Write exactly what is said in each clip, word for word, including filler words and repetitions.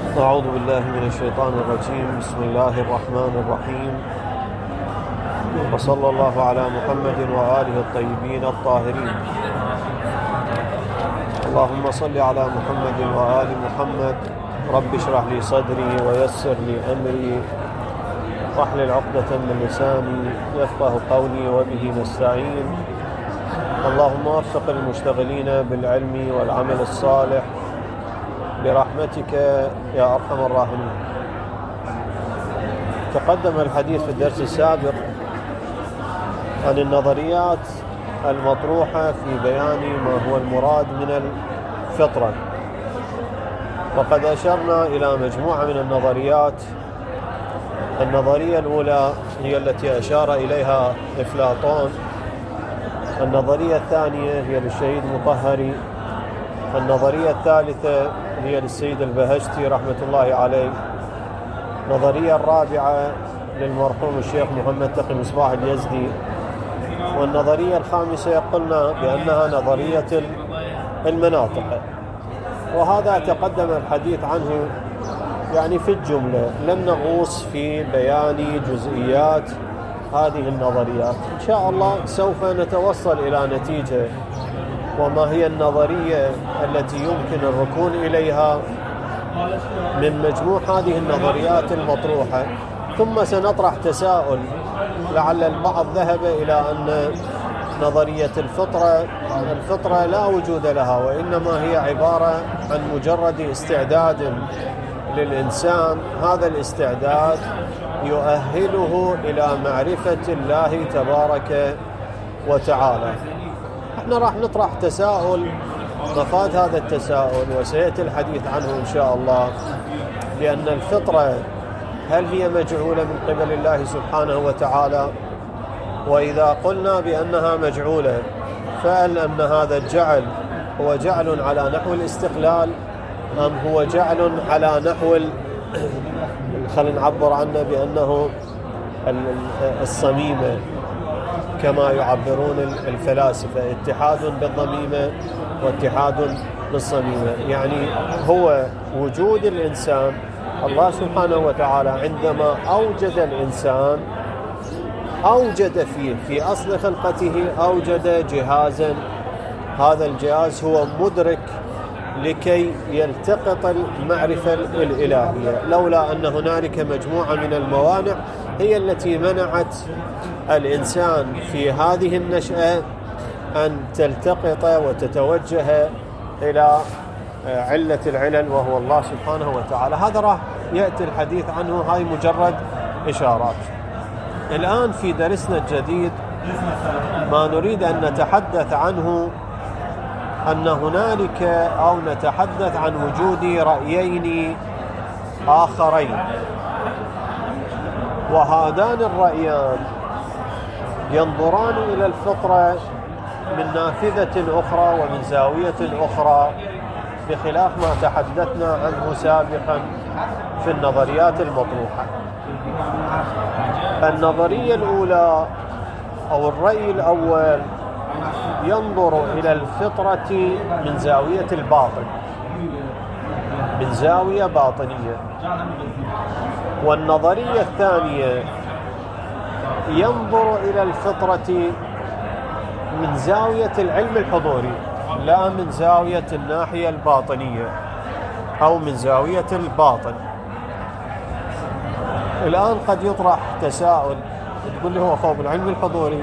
أعوذ بالله من الشيطان الرجيم. بسم الله الرحمن الرحيم، وصلى الله على محمد وآله الطيبين الطاهرين. اللهم صل على محمد وآل محمد. رب اشرح لي صدري ويسر لي أمري واحلل عقدة من لساني يفقه قولي وبه نستعين. اللهم وفق المشتغلين بالعلم والعمل الصالح برحمتك يا أرحم الراحمين. تقدم الحديث في الدرس السابق عن النظريات المطروحة في بيان ما هو المراد من الفطرة، وقد أشرنا إلى مجموعة من النظريات. النظرية الأولى هي التي أشار إليها أفلاطون، النظرية الثانية هي للشهيد مطهري، النظرية الثالثة هي للسيد البهشتي رحمة الله عليه، النظرية الرابعة للمرحوم الشيخ محمد تقي مصباح اليزدي، والنظرية الخامسة قلنا بأنها نظرية المناطق. وهذا تقدم الحديث عنه يعني في الجملة، لن نغوص في بيان جزئيات هذه النظريات. إن شاء الله سوف نتوصل إلى نتيجة وما هي النظرية التي يمكن الركون إليها من مجموع هذه النظريات المطروحة. ثم سنطرح تساؤل، لعل البعض ذهب إلى أن نظرية الفطرة الفطرة لا وجود لها، وإنما هي عبارة عن مجرد استعداد للإنسان، هذا الاستعداد يؤهله إلى معرفة الله تبارك وتعالى. احنا راح نطرح تساؤل مفاد هذا التساؤل وسيأتي الحديث عنه إن شاء الله، لأن الفطرة هل هي مجعولة من قبل الله سبحانه وتعالى؟ وإذا قلنا بأنها مجعولة، فهل أن هذا الجعل هو جعل على نحو الاستقلال أم هو جعل على نحو خلينا نعبر عنه بأنه الصميمة كما يعبرون الفلاسفة، اتحاد بالضميمة واتحاد بالصميمة؟ يعني هو وجود الإنسان، الله سبحانه وتعالى عندما أوجد الإنسان أوجد فيه في أصل خلقته أوجد جهازا، هذا الجهاز هو مدرك لكي يلتقط المعرفة الإلهية، لولا أن هنالك مجموعة من الموانع هي التي منعت الإنسان في هذه النشأة أن تلتقط وتتوجه إلى علة العلل وهو الله سبحانه وتعالى. هذا راح يأتي الحديث عنه، هاي مجرد إشارات. الآن في درسنا الجديد ما نريد أن نتحدث عنه أن هنالك أو نتحدث عن وجود رأيين آخرين، وهذان الرأيان ينظران إلى الفطرة من نافذة أخرى ومن زاوية أخرى، بخلاف ما تحدثنا عنه سابقا في النظريات المطروحة. النظرية الأولى أو الرأي الأول ينظر إلى الفطرة من زاوية الباطن، من زاوية باطنية. والنظرية الثانية ينظر إلى الفطرة من زاوية العلم الحضوري، لا من زاوية الناحية الباطنية أو من زاوية الباطن. الآن قد يطرح تساؤل، تقول لي هو فوق العلم الحضوري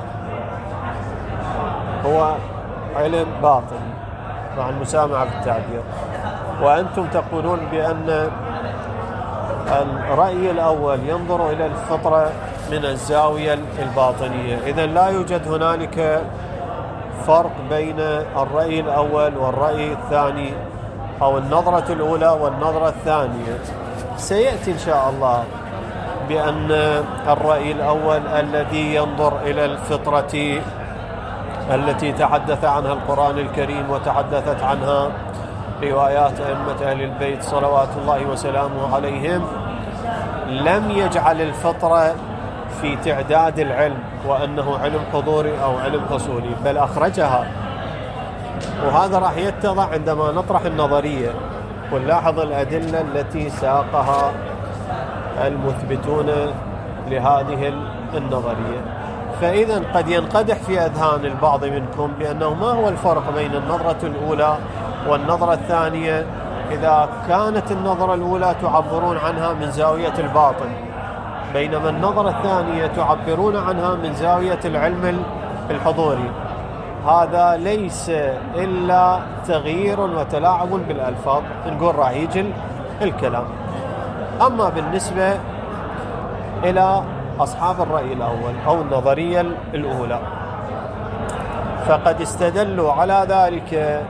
هو علم باطني مع المسامحة بالتعبير، وأنتم تقولون بأن الرأي الأول ينظر إلى الفطرة من الزاوية الباطنية. إذن لا يوجد هنالك فرق بين الرأي الأول والرأي الثاني، أو النظرة الأولى والنظرة الثانية. سيأتي إن شاء الله بأن الرأي الأول الذي ينظر إلى الفطرة التي تحدث عنها القرآن الكريم وتحدثت عنها روايات أئمة أهل البيت صلوات الله وسلامه عليهم، لم يجعل الفطرة في تعداد العلم وأنه علم حضوري أو علم حصولي، بل أخرجها. وهذا راح يتضح عندما نطرح النظرية. ونلاحظ الأدلة التي ساقها المثبتون لهذه النظرية. فإذا قد ينقدح في أذهان البعض منكم بأنه ما هو الفرق بين النظرة الأولى والنظرة الثانية إذا كانت النظرة الأولى تعبرون عنها من زاوية الباطن، بينما النظرة الثانية تعبرون عنها من زاوية العلم الحضوري. هذا ليس إلا تغيير وتلاعب بالألفاظ، نقول راح يجي الكلام. أما بالنسبة إلى أصحاب الرأي الأول أو النظرية الأولى فقد استدلوا على ذلك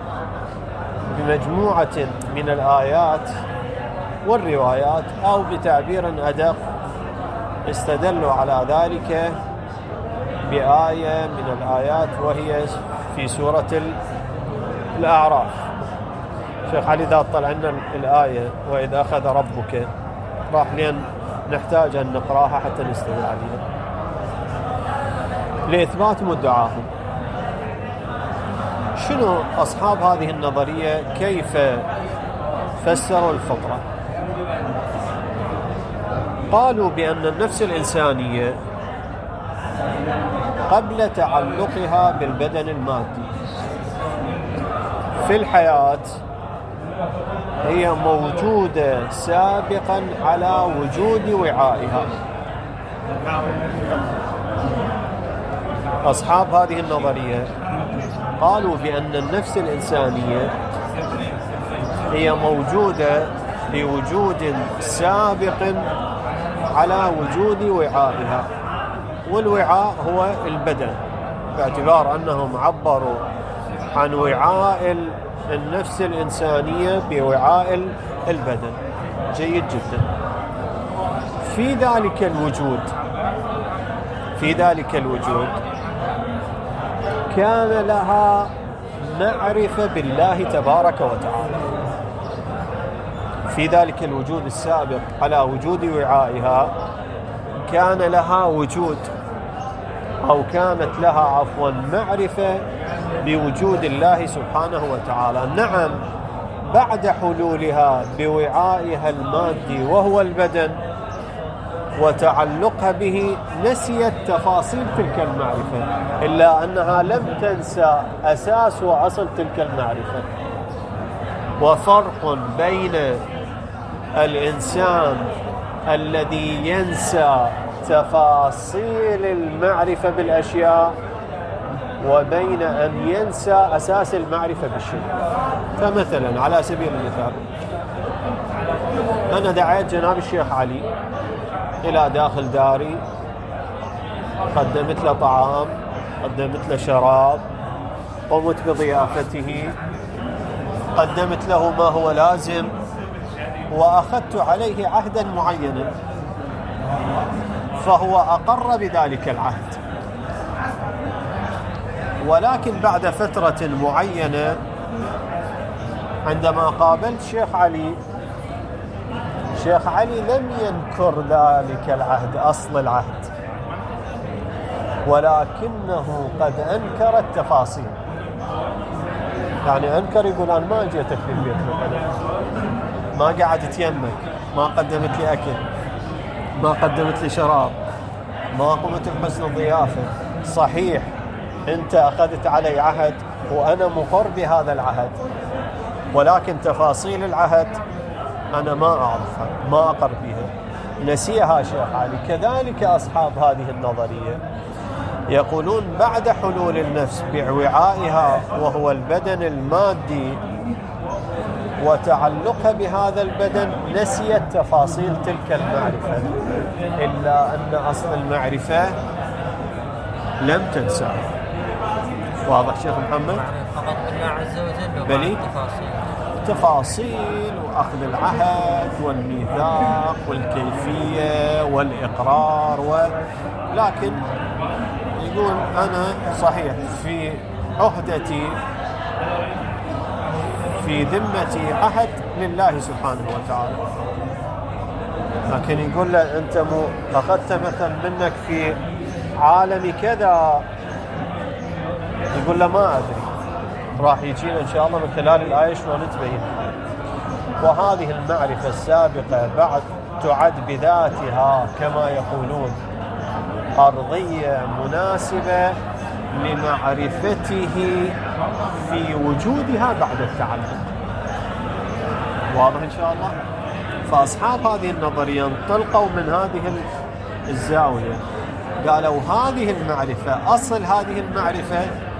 بمجموعة من الآيات والروايات، أو بتعبير أدق استدلوا على ذلك بآية من الآيات وهي في سورة الأعراف. شيخ علي إذا طلع لنا الآية وإذا أخذ ربك راح لين نحتاج أن نقرأها حتى نستدل عليها لإثبات مدعاهم. شنو أصحاب هذه النظرية كيف فسروا الفطرة؟ قالوا بأن النفس الإنسانية قبل تعلقها بالبدن المادي في الحياة هي موجودة سابقا على وجود وعائها. أصحاب هذه النظرية قالوا بأن النفس الإنسانية هي موجودة بوجود سابق على وجود وعائها، والوعاء هو البدن، باعتبار أنهم عبروا عن وعاء النفس الإنسانية بوعاء البدن. جيد جدا. في ذلك الوجود في ذلك الوجود كان لها معرفة بالله تبارك وتعالى. في ذلك الوجود السابق على وجود وعائها كان لها وجود أو كانت لها عفوا معرفة بوجود الله سبحانه وتعالى. نعم، بعد حلولها بوعائها المادي وهو البدن وتعلقها به نسيت تفاصيل تلك المعرفة، إلا أنها لم تنسى أساس وأصل تلك المعرفة. وفرق بين الإنسان الذي ينسى تفاصيل المعرفة بالأشياء وبين أن ينسى أساس المعرفة بالشيء. فمثلا على سبيل المثال أنا دعيت جناب الشيخ علي إلى داخل داري، قدمت له طعام، قدمت له شراب، قمت بضيافته، قدمت له ما هو لازم، وأخذت عليه عهدا معينا، فهو أقر بذلك العهد. ولكن بعد فترة معينة عندما قابلت شيخ علي، شيخ علي لم ينكر ذلك العهد، أصل العهد، ولكنه قد أنكر التفاصيل. يعني أنكر، يقول أنا ما جيتك في البيت مثلا، ما قعدت يمك، ما قدمت لي أكل، ما قدمت لي شراب، ما قمت بحسن الضيافة. صحيح أنت أخذت علي عهد وأنا مقر بهذا العهد، ولكن تفاصيل العهد أنا ما أعرفها، ما أقر بها، نسيها شيخ علي. كذلك أصحاب هذه النظرية يقولون بعد حلول النفس بوعائها وهو البدن المادي وتعلقها بهذا البدن نسيت تفاصيل تلك المعرفة، إلا أن أصل المعرفة لم تنسى. واضح شيخ محمد؟ فقط الله عز وجل بلي تفاصيل وأخذ العهد والميثاق والكيفية والإقرار و... لكن يقول أنا صحيح في عهدتي في ذمتي عهد لله سبحانه وتعالى، لكن يقول له أنت مو أخذت مثلا منك في عالم كذا، يقول له ما أدري، راح يجينا إن شاء الله من خلال الآية شلون تبين. وهذه المعرفة السابقة بعد تعد بذاتها كما يقولون أرضية مناسبة لمعرفته في وجودها بعد التعلم. واضح إن شاء الله؟ فأصحاب هذه النظرية انطلقوا من هذه الزاوية، قالوا هذه المعرفة، أصل هذه المعرفة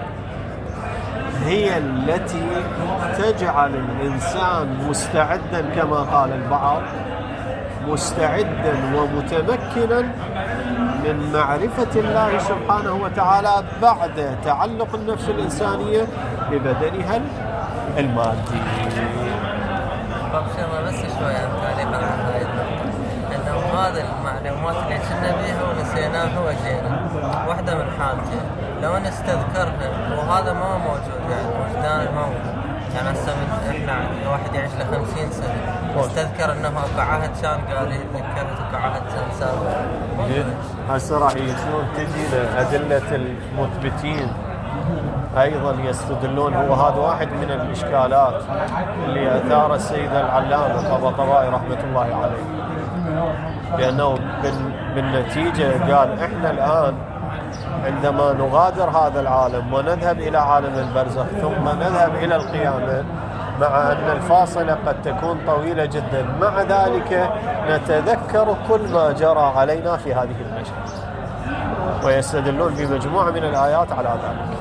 هي التي تجعل الإنسان مستعدا كما قال البعض، مستعدا ومتمكنا من معرفة الله سبحانه وتعالى بعد تعلق النفس الإنسانية ببدنها المادي. طب شباب بس شوية تعليقا عن هاي النقطة، إنه هذه المعلومات اللي كنا بيها ونسيناها وجينا، واحدة من حالتين، لو نستذكرها وهذا ما موجود، يعني وجدان موجود، يعني هسه احنا واحد يعيش له خمسين سنة يستذكر انه اكو عهد كان قال لي تذكرت اكو عهد كان سابق. هسه راح يصيرون تجينا أدلة المثبتين أيضا يستدلون. هو هذا واحد من الإشكالات اللي أثار السيد العلامة الطباطبائي رحمة الله عليه، لأنه بالنتيجة قال إحنا الآن عندما نغادر هذا العالم ونذهب إلى عالم البرزخ ثم نذهب إلى القيامة، مع أن الفاصلة قد تكون طويلة جدا، مع ذلك نتذكر كل ما جرى علينا في هذه المشهد، ويستدلون بمجموعة من الآيات على ذلك.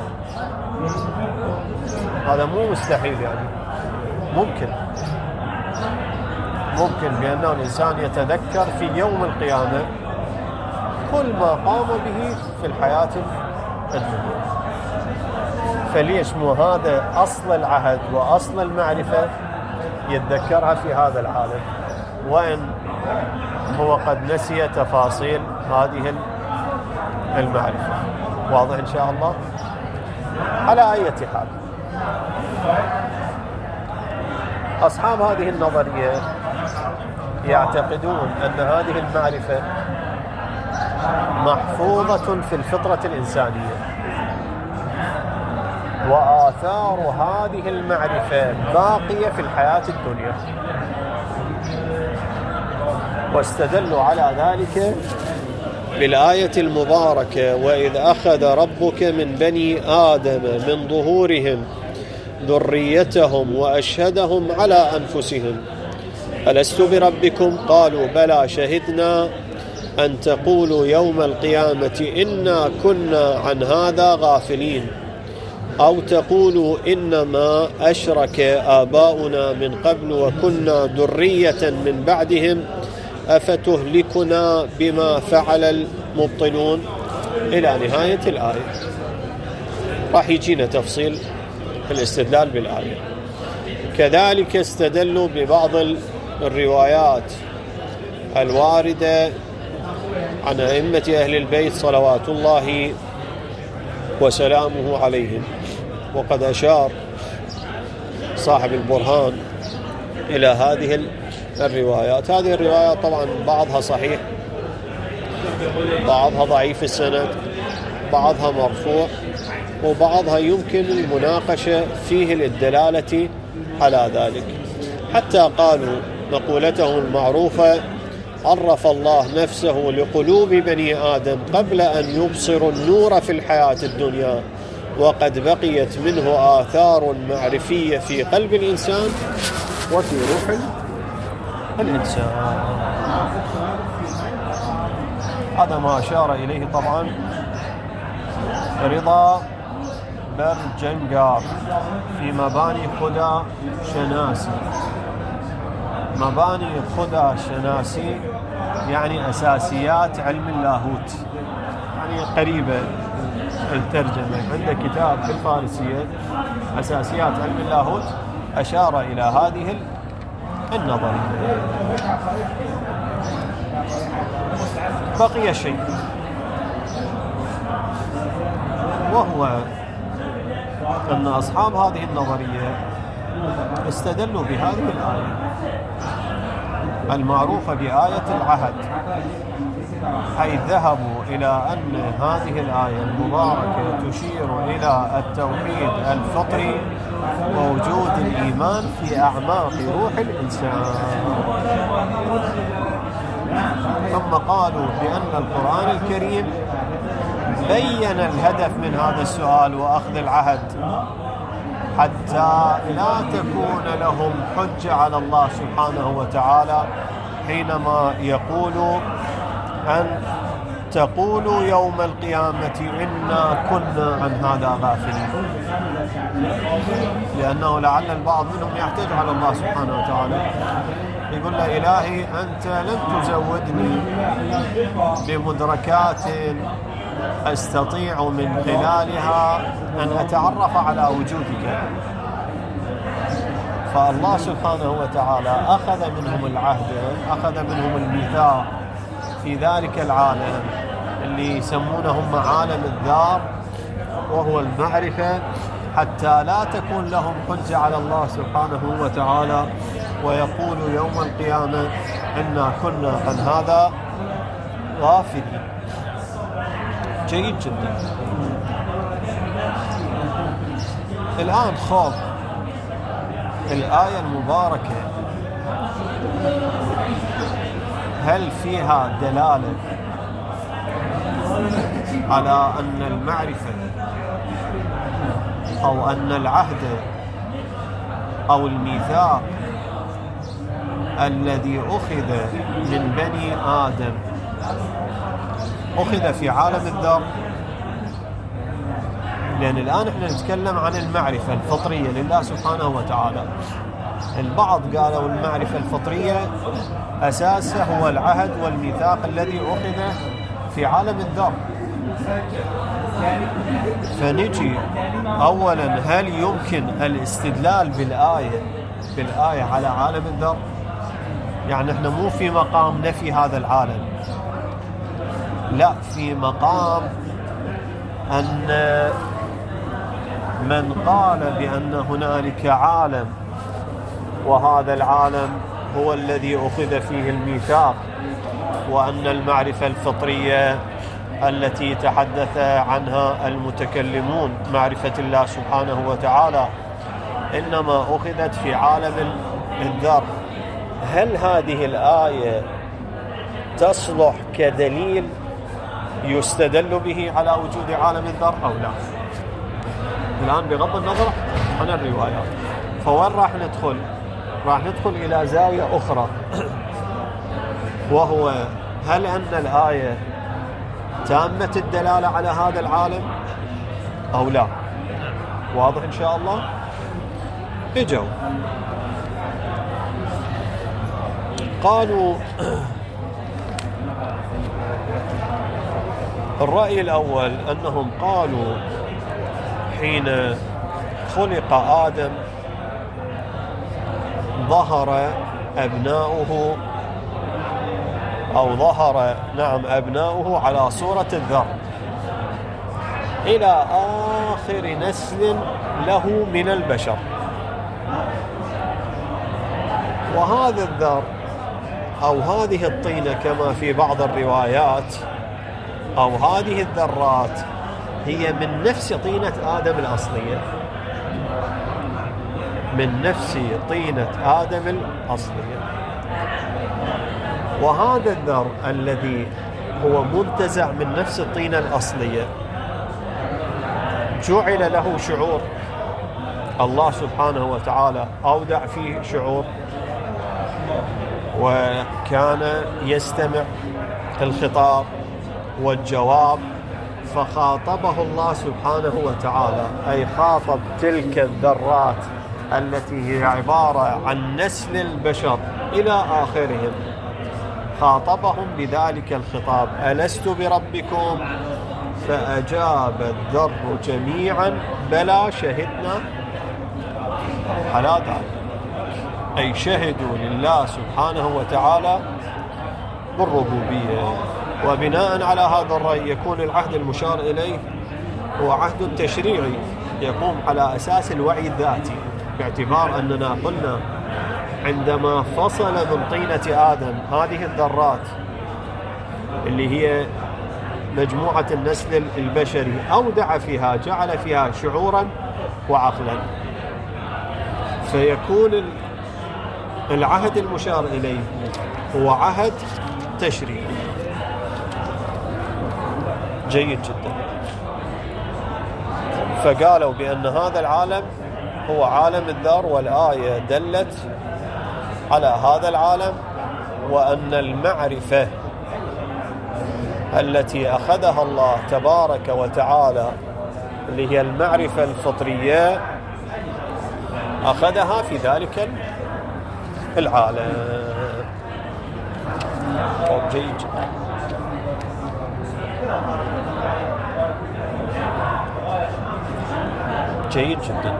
هذا مو مستحيل، يعني ممكن ممكن بأنه الإنسان يتذكر في يوم القيامة كل ما قام به في الحياة الدنيا. فليش مو هذا أصل العهد وأصل المعرفة يتذكرها في هذا العالم، وإن هو قد نسي تفاصيل هذه المعرفة. واضح إن شاء الله؟ على أي حال، أصحاب هذه النظرية يعتقدون أن هذه المعرفة محفوظة في الفطرة الإنسانية، وآثار هذه المعرفة باقية في الحياة الدنيا، واستدلوا على ذلك بالآية المباركة: وإذ أخذ ربك من بني آدم من ظهورهم ذريتهم وأشهدهم على أنفسهم ألست بربكم قالوا بلى شهدنا أن تقولوا يوم القيامة إنا كنا عن هذا غافلين أو تقولوا إنما أشرك آباؤنا من قبل وكنا ذرية من بعدهم أفتهلكنا بما فعل المبطلون إلى نهاية الآية. راح يجينا تفصيل في الاستدلال بالآية. كذلك استدلوا ببعض الروايات الواردة عن أئمة أهل البيت صلوات الله وسلامه عليهم، وقد أشار صاحب البرهان إلى هذه الروايات. هذه الروايات طبعا بعضها صحيح، بعضها ضعيف السند، بعضها مرفوع، وبعضها يمكن المناقشة فيه للدلالة على ذلك، حتى قالوا مقولتهم المعروفة: عرف الله نفسه لقلوب بني آدم قبل أن يبصروا النور في الحياة الدنيا، وقد بقيت منه آثار معرفية في قلب الإنسان وفي روح الإنسان. هذا ما أشار إليه طبعا رضا برجنجار في مباني خدا شناسي. مباني خدا شناسي يعني أساسيات علم اللاهوت، يعني قريبة الترجمة. عنده كتاب في الفارسية أساسيات علم اللاهوت أشار إلى هذه النظرية. بقي شيء، وهو أن أصحاب هذه النظرية استدلوا بهذه الآية المعروفة بآية العهد، حيث ذهبوا إلى أن هذه الآية المباركة تشير إلى التوحيد الفطري ووجود الإيمان في أعماق روح الإنسان. ثم قالوا بأن القرآن الكريم بين الهدف من هذا السؤال وأخذ العهد حتى لا تكون لهم حجة على الله سبحانه وتعالى حينما يقول أن تقولوا يوم القيامة إنا كنا عن هذا غافلين، لأنه لعل البعض منهم يحتج على الله سبحانه وتعالى يقول له إلهي أنت لم تزودني بمدركات أستطيع من خلالها أن أتعرف على وجودك. فالله سبحانه وتعالى أخذ منهم العهد، أخذ منهم الميثاق في ذلك العالم اللي يسمونهم عالم الدار وهو المعرفة، حتى لا تكون لهم حجة على الله سبحانه وتعالى ويقول يوم القيامة إنا كنا عن هذا غافلين. جيد جدا. الآن خوف الآية المباركة هل فيها دلالة على أن المعرفة أو أن العهد أو الميثاق الذي أخذ من بني آدم أخذ في عالم الذر؟ لأن الآن احنا نتكلم عن المعرفة الفطرية لله سبحانه وتعالى. البعض قالوا المعرفة الفطرية أساسه هو العهد والميثاق الذي أخذ في عالم الذر. فنجي أولا، هل يمكن الاستدلال بالآية بالآية على عالم الذر؟ يعني احنا مو في مقام نفي هذا العالم، لا، في مقام أن من قال بأن هنالك عالم وهذا العالم هو الذي أخذ فيه الميثاق، وأن المعرفة الفطرية التي تحدث عنها المتكلمون معرفة الله سبحانه وتعالى إنما أخذت في عالم الذر. هل هذه الآية تصلح كدليل يستدل به على وجود عالم الذر أو لا؟ الآن بغض النظر عن الروايات، فوين راح ندخل؟ راح ندخل إلى زاوية أخرى، وهو هل أن الآية تامة الدلالة على هذا العالم أو لا؟ واضح إن شاء الله. اجوا قالوا الرأي الأول أنهم قالوا حين خلق آدم ظهر أبناؤه أو ظهر نعم أبناؤه على صورة الذر إلى آخر نسل له من البشر. وهذا الذر أو هذه الطينة كما في بعض الروايات أو هذه الذرات هي من نفس طينة آدم الأصلية، من نفس طينة آدم الأصلية. وهذا الذر الذي هو منتزع من نفس الطينة الأصلية جعل له شعور، الله سبحانه وتعالى أودع فيه شعور، وكان يستمع الخطاب والجواب، فخاطبه الله سبحانه وتعالى، أي خاطب تلك الذرات التي هي عبارة عن نسل البشر إلى آخرهم، خاطبهم بذلك الخطاب: ألست بربكم؟ فأجاب الذر جميعا: بلى شهدنا على ذلك. أي شهدوا لله سبحانه وتعالى بالربوبية. وبناء على هذا الرأي يكون العهد المشار إليه هو عهد تشريعي يقوم على أساس الوعي الذاتي، باعتبار أننا قلنا عندما فصل من طينة آدم هذه الذرات اللي هي مجموعة النسل البشري، أودع فيها، جعل فيها شعورا وعقلا، فيكون العهد المشار إليه هو عهد تشريعي. جيد جدا. فقالوا بأن هذا العالم هو عالم الذر، والآية دلت على هذا العالم، وأن المعرفة التي أخذها الله تبارك وتعالى اللي هي المعرفة الفطرية أخذها في ذلك العالم. جيد جدا. جيد جدا.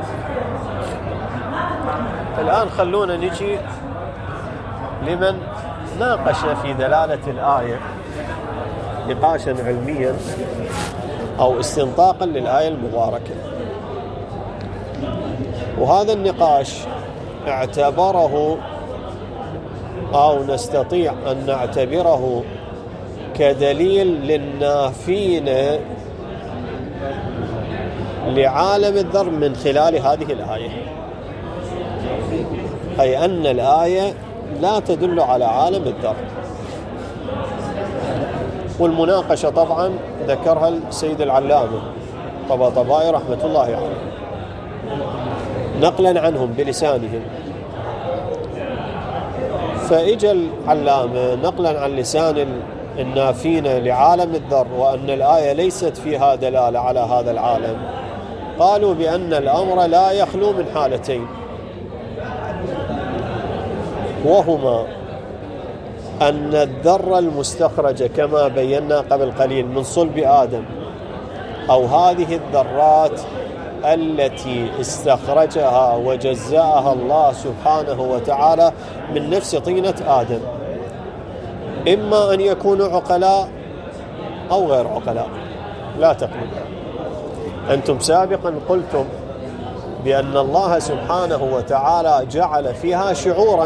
الآن خلونا نجي لمن ناقش في دلالة الآية نقاشا علميا أو استنطاقا للآية المباركة، وهذا النقاش اعتبره أو نستطيع أن نعتبره كدليل للنافين لعالم الذر من خلال هذه الآية، أي أن الآية لا تدل على عالم الذر. والمناقشة طبعا ذكرها السيد العلامة طباطبائي رحمة الله عليه نقلا عنهم بلسانهم. فإجا العلامة نقلا عن لسان النافين لعالم الذر وأن الآية ليست فيها دلالة على هذا العالم، قالوا بأن الأمر لا يخلو من حالتين، وهما أن الذرة المستخرجة كما بينا قبل قليل من صلب آدم، أو هذه الذرات التي استخرجها وجزأها الله سبحانه وتعالى من نفس طينة آدم، إما أن يكونوا عقلاء أو غير عقلاء، لا تقلقوا. أنتم سابقا قلتم بأن الله سبحانه وتعالى جعل فيها شعورا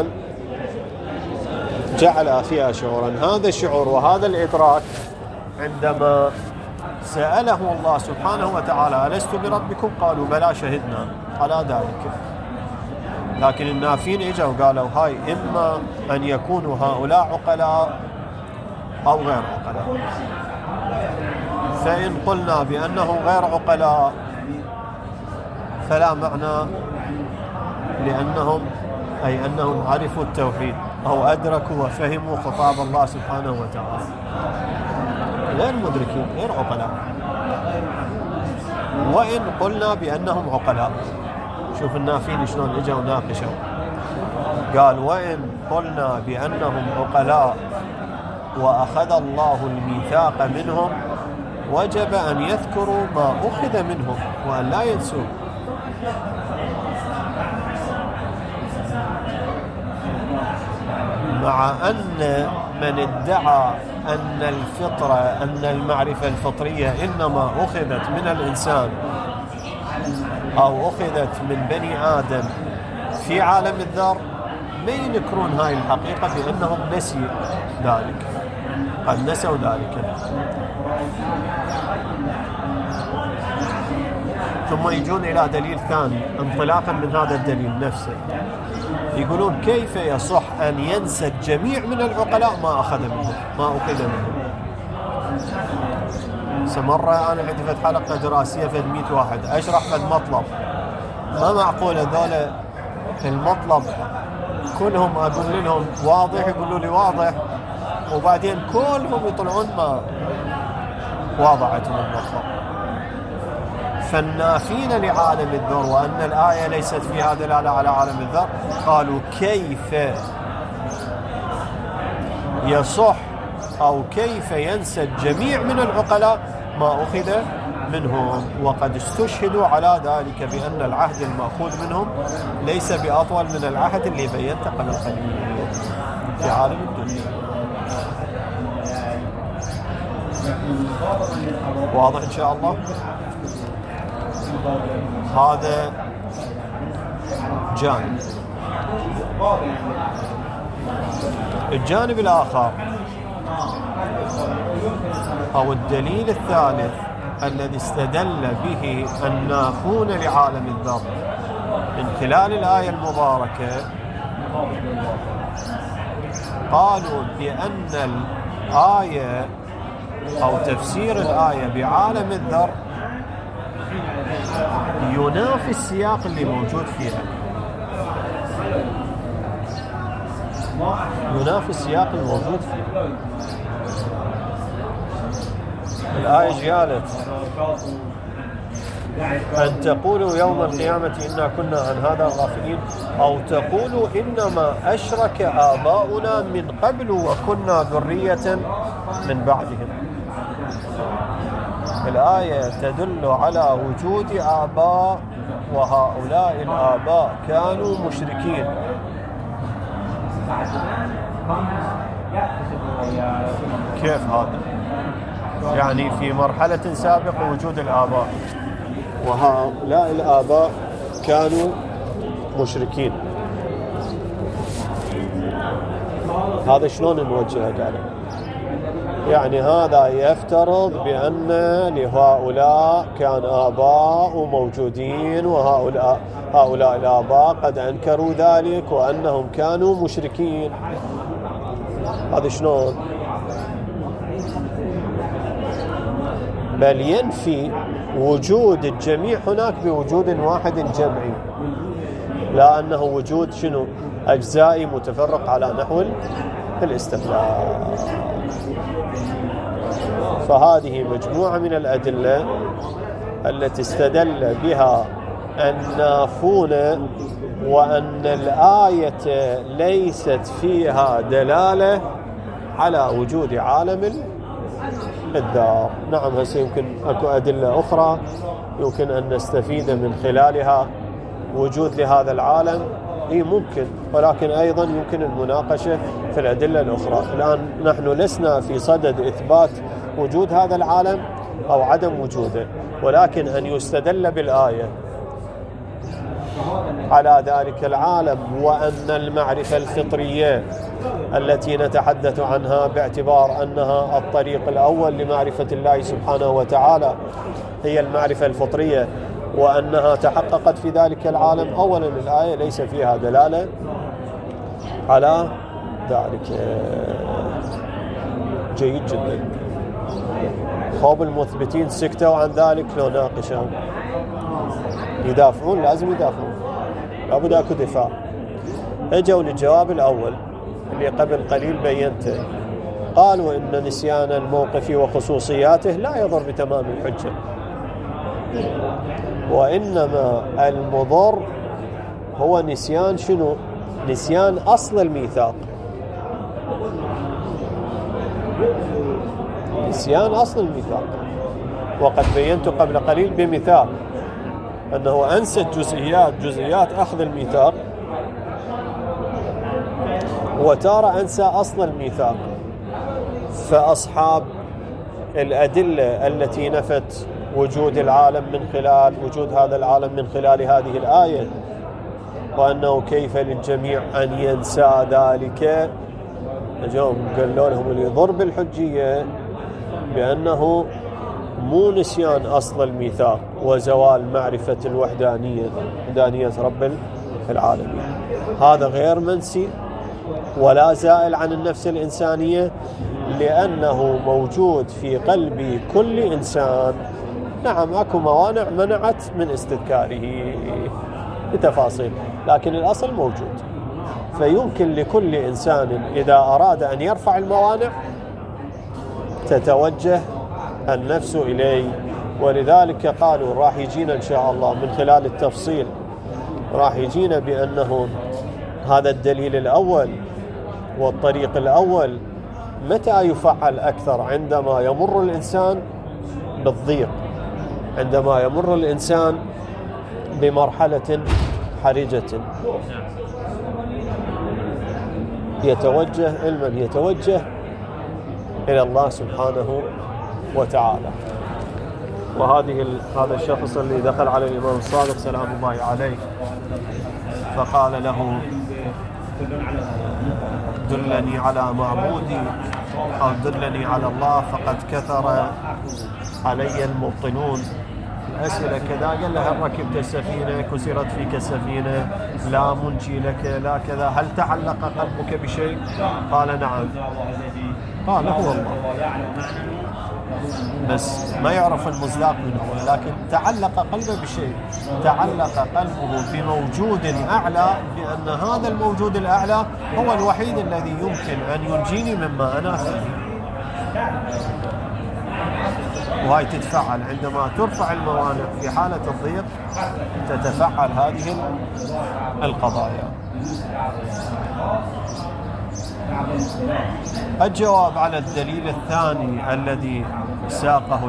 جعل فيها شعورا هذا الشعور وهذا الإدراك عندما سأله الله سبحانه وتعالى ألست بربكم قالوا بلى شهدنا على ذلك. لكن النافين اجوا وقالوا هاي إما أن يكونوا هؤلاء عقلاء أو غير عقلاء. فإن قلنا بأنهم غير عقلاء فلا معنى، لأنهم أي أنهم عرفوا التوحيد أو أدركوا وفهموا خطاب الله سبحانه وتعالى، غير مدركين غير عقلاء. وإن قلنا بأنهم عقلاء، شوف النافين شلون اجوا ناقشوا، قال وإن قلنا بأنهم عقلاء وأخذ الله الميثاق منهم وجب أن يذكروا ما أخذ منهم وأن لا ينسوه. مع أن من ادعى أن الفطرة أن المعرفة الفطرية إنما أخذت من الإنسان أو أخذت من بني آدم في عالم الذر، ما ينكرون هاي الحقيقة بأنهم نسي ذلك، قد نسوا ذلك. ثم يجون إلى دليل ثاني انطلاقا من هذا الدليل نفسه، يقولون كيف يصح أن ينسى الجميع من العقلاء ما أخذ منه ما أخذ منه. سمرة أنا عندي فد حلقة دراسية فد مئة واحد أشرح فد مطلب، ما معقول هذول المطلب كلهم أقول لهم واضح يقولوا لي واضح، وبعدين كلهم يطلعون ما واضعتهم المطلب. فالنافين لعالم الذر وأن الآية ليست فيها دلالة على عالم الذر قالوا كيف يصح أو كيف ينسى الجميع من العقلاء ما أخذ منهم، وقد استشهدوا على ذلك بأن العهد المأخوذ منهم ليس بأطول من العهد اللي بينته قبل قليل في عالم الدنيا. واضح إن شاء الله؟ هذا جانب. الجانب الآخر أو الدليل الثالث الذي استدل به النافون لعالم الذر من خلال الآية المباركة، قالوا بأن الآية أو تفسير الآية بعالم الذر ينافي السياق اللي موجود فيها، ينافي السياق الموجود فيها. الآية قالت أن تقولوا يوم القيامة إنا كنا عن هذا غافلين، أو تقولوا إنما أشرك آباؤنا من قبل وكنا ذرية من بعدهم. الآية تدل على وجود آباء، وهؤلاء الآباء كانوا مشركين. كيف هذا؟ يعني في مرحلة سابقة وجود الآباء، وهؤلاء الآباء كانوا مشركين. هذا شلون نوجهه؟ قال يعني هذا يفترض بأن لهؤلاء كان آباء موجودين، وهؤلاء هؤلاء الآباء قد أنكروا ذلك وأنهم كانوا مشركين. هذا شلون؟ بل ينفي وجود الجميع هناك بوجود واحد جمعي، لا أنه وجود شنو أجزائي متفرق على نحو الاستقلال. فهذه مجموعة من الأدلة التي استدل بها النافون، وأن الآية ليست فيها دلالة على وجود عالم الدار. نعم، هسه يمكن أكو أدلة أخرى يمكن أن نستفيد من خلالها وجود لهذا العالم، إيه ممكن، ولكن أيضا يمكن المناقشة في الأدلة الأخرى. الآن نحن لسنا في صدد إثبات وجود هذا العالم أو عدم وجوده، ولكن أن يستدل بالآية على ذلك العالم، وأن المعرفة الفطرية التي نتحدث عنها باعتبار أنها الطريق الأول لمعرفة الله سبحانه وتعالى هي المعرفة الفطرية، وأنها تحققت في ذلك العالم. أولا الآية ليس فيها دلالة على ذلك. جيد جدا. خوب المثبتين سكتوا عن ذلك، لو ناقشهم يدافعون، لازم يدافعون، لابد أكو دفاع. اجوا للجواب الأول اللي قبل قليل بينته، قالوا إن نسيان الموقف وخصوصياته لا يضر بتمام الحجة، وإنما المضر هو نسيان شنو؟ نسيان أصل الميثاق، نسيان أصل الميثاق. وقد بينت قبل قليل بمثال أنه أنسى جزئيات جزئيات أخذ الميثاق، وتارة أنسى أصل الميثاق. فأصحاب الأدلة التي نفت وجود العالم من خلال وجود هذا العالم من خلال هذه الآية، وأنه كيف للجميع أن ينسى ذلك، نجوم قالوا لهم اللي يضر بالحجية بأنه مو نسيان أصل الميثاق وزوال معرفة الوحدانية، وحدانية رب العالمين، هذا غير منسي ولا زائل عن النفس الإنسانية، لأنه موجود في قلب كل إنسان. نعم أكو موانع منعت من استذكاره بتفاصيل، لكن الأصل موجود. فيمكن لكل إنسان إذا أراد أن يرفع الموانع تتوجه النفس إليه. ولذلك قالوا راح يجينا إن شاء الله من خلال التفصيل، راح يجينا بأنه هذا الدليل الأول والطريق الأول متى يفعل أكثر؟ عندما يمر الإنسان بالضيق، عندما يمر الإنسان بمرحلة حرجة، يتوجه علما يتوجه إلى الله سبحانه وتعالى. وهذه هذا الشخص اللي دخل على الإمام الصادق سلام الله عليه فقال له دلني على معبودي أو دلني على الله فقد كثر علي المبطلون. الأسئلة كذا. قال له هل ركبت السفينة؟ كسرت فيك السفينة؟ لا منجي لك؟ لا كذا. هل تعلق قلبك بشيء؟ قال نعم. قال هو الله، بس ما يعرف المزلاق منه، ولكن تعلق قلبه بشيء، تعلق قلبه بموجود أعلى، بأن هذا الموجود الأعلى هو الوحيد الذي يمكن أن ينجيني مما أنا فيه. وهي تتفعل عندما ترفع الموانع في حالة الضيق، تتفعل هذه القضايا. الجواب على الدليل الثاني الذي ساقه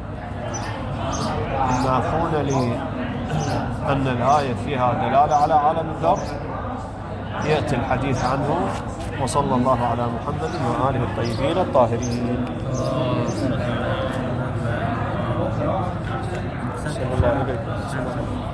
النافون لأن الآية فيها دلالة على عالم الذر يأتي الحديث عنه. وصلى الله على محمد وآله الطيبين الطاهرين. بسم الله عليكم.